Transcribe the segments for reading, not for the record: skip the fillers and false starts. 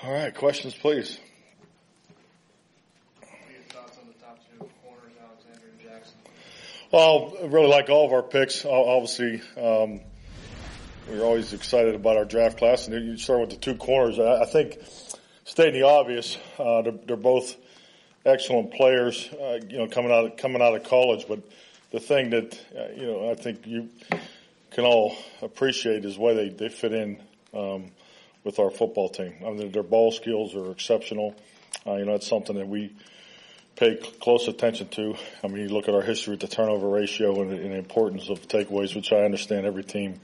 All right, questions, please. What are your thoughts on the top two corners, Alexander and Jackson? Well, I really like all of our picks. Obviously, we're always excited about our draft class. And you start with the two corners. I think, stating the obvious, they're both excellent players, coming out of college. But the thing that, I think you can all appreciate is why they fit in with our football team. I mean, their ball skills are exceptional. It's something that we pay close attention to. I mean, you look at our history with the turnover ratio and the importance of takeaways, which I understand every team,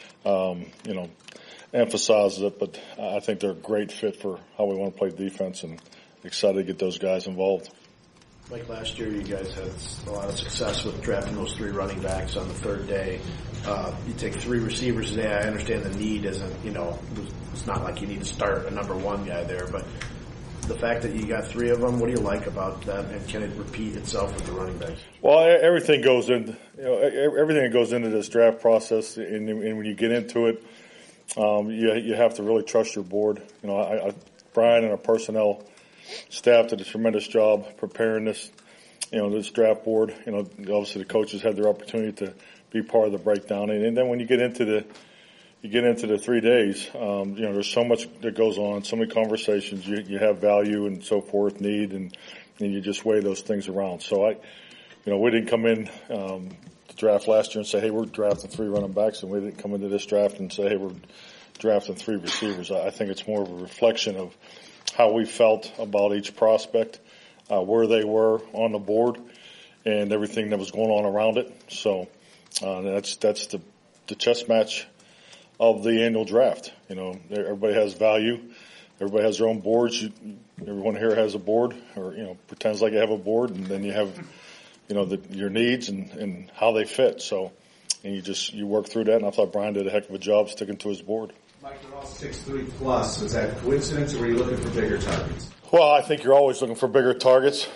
emphasizes it. But I think they're a great fit for how we want to play defense, and excited to get those guys involved. Mike, last year you guys had a lot of success with drafting those three running backs on the third day. You take three receivers today. I understand the need isn't, it's not like you need to start a number one guy there, but the fact that you got three of them, what do you like about that, and can it repeat itself with the running backs? Well, everything goes in, everything that goes into this draft process, and when you get into it, you have to really trust your board. Brian and our personnel staff did a tremendous job preparing this draft board. Obviously the coaches had their opportunity to be part of the breakdown, and then when you get into the 3 days, there's so much that goes on, so many conversations. You have value and so forth, need, and you just weigh those things around. So we didn't come in the draft last year and say, hey, we're drafting three running backs, and we didn't come into this draft and say, hey, we're drafting three receivers. I think it's more of a reflection of how we felt about each prospect, where they were on the board, and everything that was going on around it. So that's the chess match of the annual draft. Everybody has value. Everybody has their own boards. Everyone here has a board, or pretends like you have a board, and then you have your needs and how they fit. So, and you work through that. And I thought Brian did a heck of a job sticking to his board. Mike, they're all 6'3" plus. Was that coincidence, or were you looking for bigger targets? Well, I think you're always looking for bigger targets.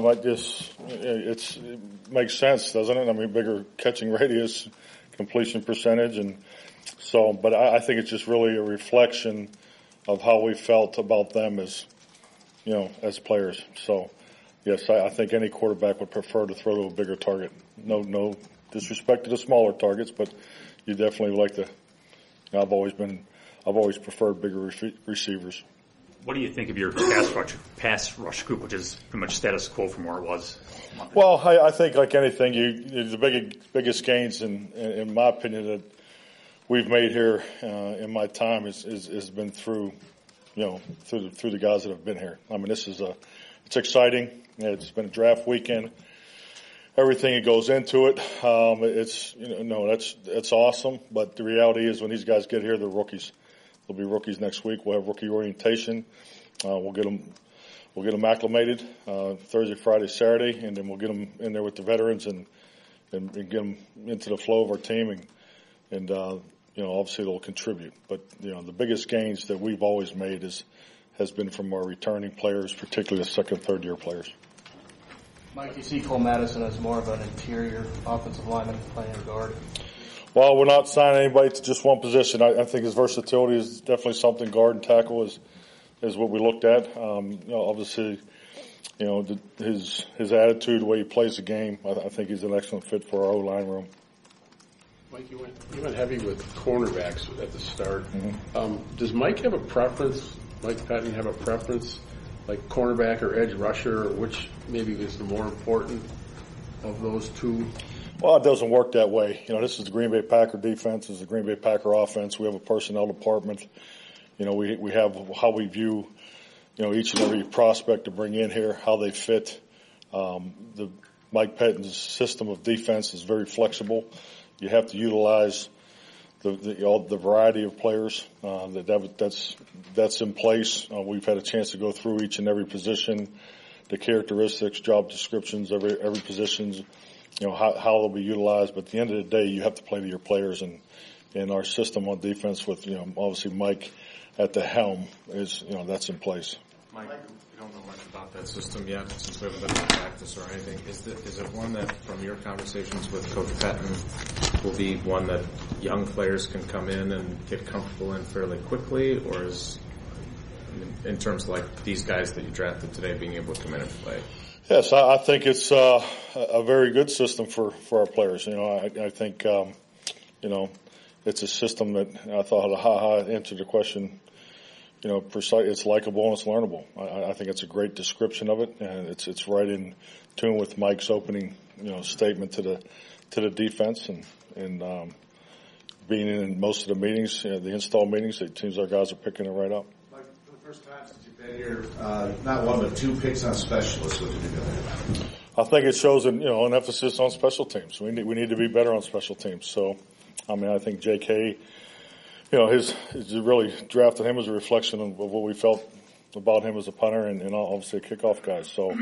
It makes sense, doesn't it? I mean, bigger catching radius, completion percentage, and so. But I think it's just really a reflection of how we felt about them as players. So, yes, I think any quarterback would prefer to throw to a bigger target. No disrespect to the smaller targets, but you definitely like to. I've always preferred bigger receivers. What do you think of your pass rush group, which is pretty much status quo from where it was? Well, I think like anything, the biggest gains, in my opinion, that we've made here in my time has been through the guys that have been here. I mean, it's exciting. It's been a draft weekend. Everything that goes into it, that's awesome. But the reality is, when these guys get here, they're rookies. They'll be rookies next week. We'll have rookie orientation. We'll get them acclimated Thursday, Friday, Saturday, and then we'll get them in there with the veterans and get them into the flow of our team, and obviously they'll contribute. But the biggest gains that we've always made has been from our returning players, particularly the second, third year players. Mike, you see Cole Madison as more of an interior offensive lineman playing guard? Well, we're not signing anybody to just one position. I think his versatility is definitely something. Guard and tackle is what we looked at. Obviously, his attitude, the way he plays the game, I think he's an excellent fit for our O-line room. Mike, you went heavy with cornerbacks at the start. Mm-hmm. Does Mike have a preference? Mike Pettine have a preference, like cornerback or edge rusher, which maybe is the more important of those two? Well, it doesn't work that way. This is the Green Bay Packer defense. This is the Green Bay Packer offense. We have a personnel department. We have how we view, each and every prospect to bring in here, how they fit. The Mike Pettine's system of defense is very flexible. You have to utilize the variety of players that's in place. We've had a chance to go through each and every position, the characteristics, job descriptions, every position's, how they'll be utilized. But at the end of the day, you have to play to your players, and our system on defense with, obviously Mike at the helm is, that's in place. Mike, we don't know much about that system yet since we haven't been in practice or anything. Is it one that, from your conversations with Coach Pettine, will be one that young players can come in and get comfortable in fairly quickly, or in terms of like these guys that you drafted today being able to come in and play? Yes, I think it's a very good system for our players. I think it's a system that I thought answered the question. Precise. It's likable and it's learnable. I think it's a great description of it, and it's right in tune with Mike's opening statement to the defense and being in most of the meetings, the install meetings. It seems our guys are picking it right up. Like for the first time since you've been here, not one but 2 picks on specialists. What did you do? I think it shows an emphasis on special teams. We need to be better on special teams. So, I think J.K. His really drafted him as a reflection of what we felt about him as a punter and obviously a kickoff guy. So,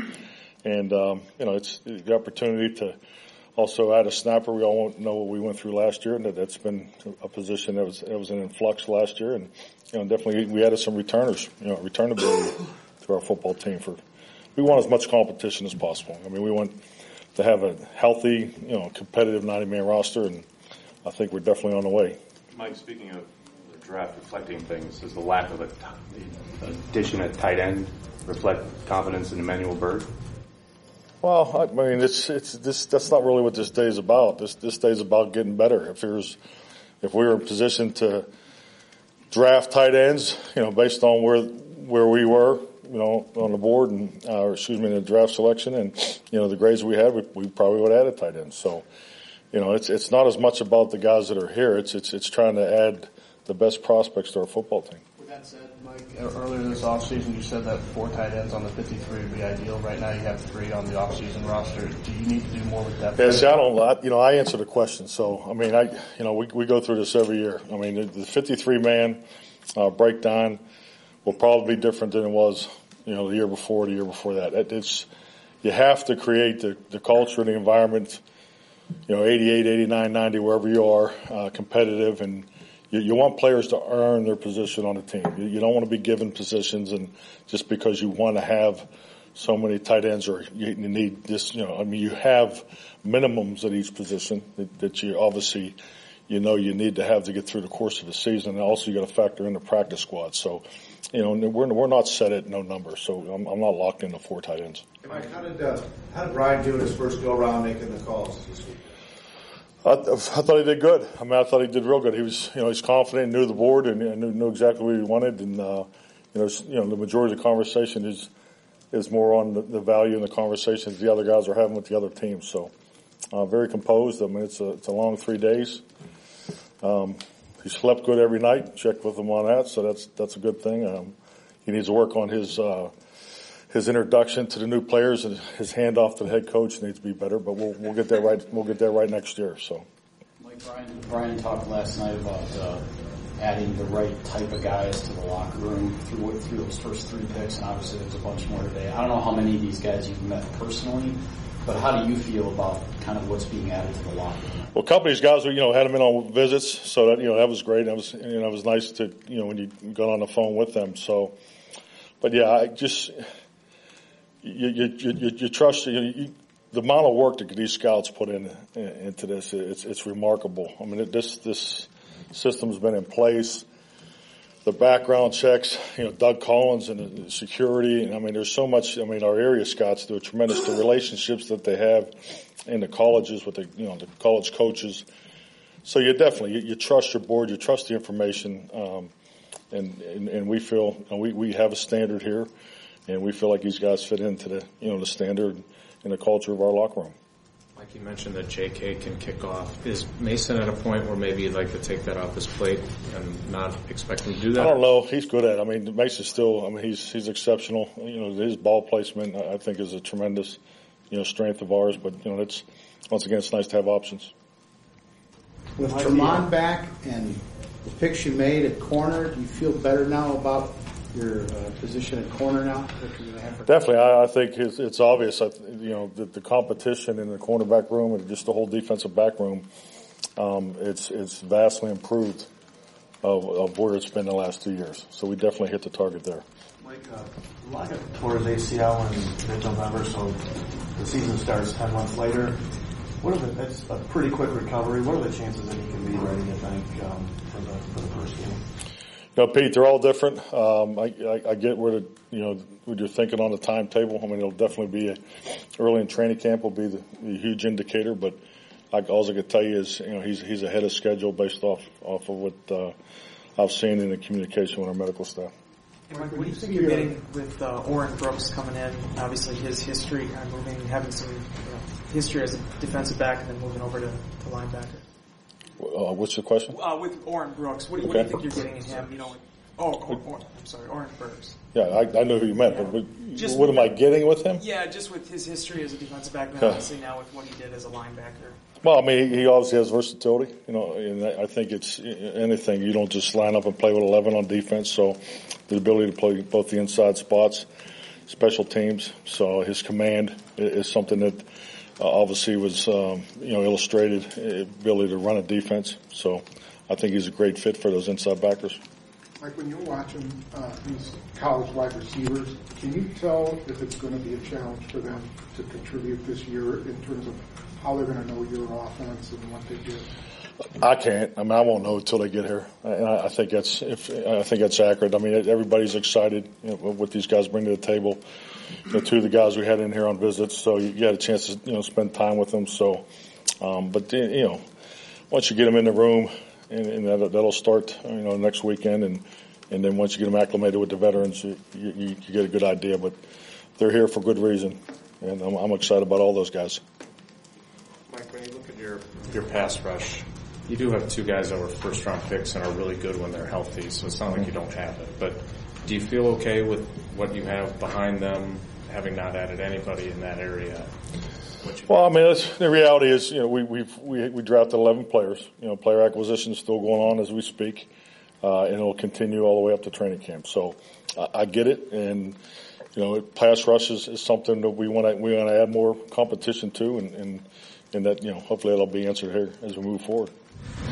it's the opportunity to also add a snapper. We all know what we went through last year, and that's been a position that was an influx last year. And definitely we added some returners, returnability to our football team. We want as much competition as possible. We want to have a healthy, competitive 90-man roster, and I think we're definitely on the way. Mike, speaking of the draft reflecting things, does the lack of the addition at tight end reflect confidence in Emmanuel Byrd? Well, that's not really what this day is about. This day is about getting better. If we were in position to draft tight ends, based on where we were, on the board and, in the draft selection and, the grades we had, we probably would have added tight ends. So, it's not as much about the guys that are here. It's trying to add the best prospects to our football team. With that said, Mike, earlier this offseason you said that 4 tight ends on the 53 would be ideal. Right now you have 3 on the offseason roster. Do you need to do more with that? Yeah, see, I answer the question. So, we go through this every year. The 53-man breakdown will probably be different than it was, the year before that. You have to create the culture, the environment, 88, 89, 90, wherever you are, competitive, and you want players to earn their position on the team. You don't want to be given positions and just because you want to have so many tight ends or you need this, you have minimums at each position that you obviously, you need to have to get through the course of the season. And also you got to factor in the practice squad. So, we're not set at no number. So I'm not locked into 4 tight ends. Mike, how did Brian do in his first go around making the calls this week? I thought he did good. I thought he did real good. He was, he's confident, knew the board, and knew exactly what he wanted. And the majority of the conversation is more on the value and the conversations the other guys are having with the other teams. So, very composed. It's a long 3 days. He slept good every night. Checked with him on that, so that's a good thing. He needs to work on his introduction to the new players and his handoff to the head coach needs to be better, but we'll get that right. We'll get that right next year. So, Mike, Brian talked last night about adding the right type of guys to the locker room through those first 3 picks, and obviously there's a bunch more today. I don't know how many of these guys you've met personally, but how do you feel about kind of what's being added to the locker room? Well, a couple of these guys, had them in on visits, so that that was great. That was it was nice to when you got on the phone with them. So, but yeah, I just. You trust the amount of work that these scouts put into this. It's remarkable. This system's been in place. The background checks, Doug Collins and the security, and there's so much. Our area scouts do a tremendous. The relationships that they have in the colleges with the college coaches. So you definitely you trust your board, you trust the information, and we feel we have a standard here. And we feel like these guys fit into the the standard and the culture of our locker room. Like you mentioned that J.K. can kick off. Is Mason at a point where maybe you'd like to take that off his plate and not expect him to do that? I don't know. He's good at it. Mason's still. He's exceptional. His ball placement I think is a tremendous strength of ours. But it's once again it's nice to have options. With Tremont back and the picks you made at corner, do you feel better now about your position at corner now? Definitely, I think it's obvious. The competition in the cornerback room and just the whole defensive back room, it's vastly improved of where it's been the last 2 years. So we definitely hit the target there. Mike, Lockett tore his ACL in mid-November, so the season starts 10 months later. That's a pretty quick recovery. What are the chances that he can be ready, you think, for the first game? No, Pete, they're all different. I get where what you're thinking on the timetable. I mean, it'll definitely be early in training camp will be the huge indicator. But all I can tell you is, he's ahead of schedule based off of what I've seen in the communication with our medical staff. Mike, what do you think you're getting with Oren Brooks coming in? Obviously, his history kind of moving, having some history as a defensive back, and then moving over to linebacker. What's your question? With Oren Brooks, what do you think you're getting in him? I'm sorry, Oren Burks. Yeah, I know who you meant, Yeah. but what am I getting with him? Yeah, just with his history as a defensive back, and obviously now with what he did as a linebacker. Well, I mean, he obviously has versatility, and I think it's anything. You don't just line up and play with 11 on defense, so the ability to play both the inside spots, special teams. So his command is something that obviously was, illustrated, ability to run a defense. So I think he's a great fit for those inside backers. Like when you're watching these college wide receivers, can you tell if it's going to be a challenge for them to contribute this year in terms of how they're going to know your offense and what they do? I can't. I mean, I won't know until they get here. And I think that's accurate. I mean, everybody's excited what these guys bring to the table. Two of the guys we had in here on visits, so you had a chance to spend time with them. So, but once you get them in the room, and that'll start next weekend, and then once you get them acclimated with the veterans, you get a good idea. But they're here for good reason, and I'm excited about all those guys. Mike, when you look at your pass rush, you do have two guys that were first-round picks and are really good when they're healthy, so it's not like you don't have it. But do you feel okay with what you have behind them, having not added anybody in that area? Well, I mean, the reality is, we drafted 11 players. Player acquisition is still going on as we speak, and it'll continue all the way up to training camp. So I get it, and pass rush is something that we want to add more competition to, and that hopefully that'll be answered here as we move forward.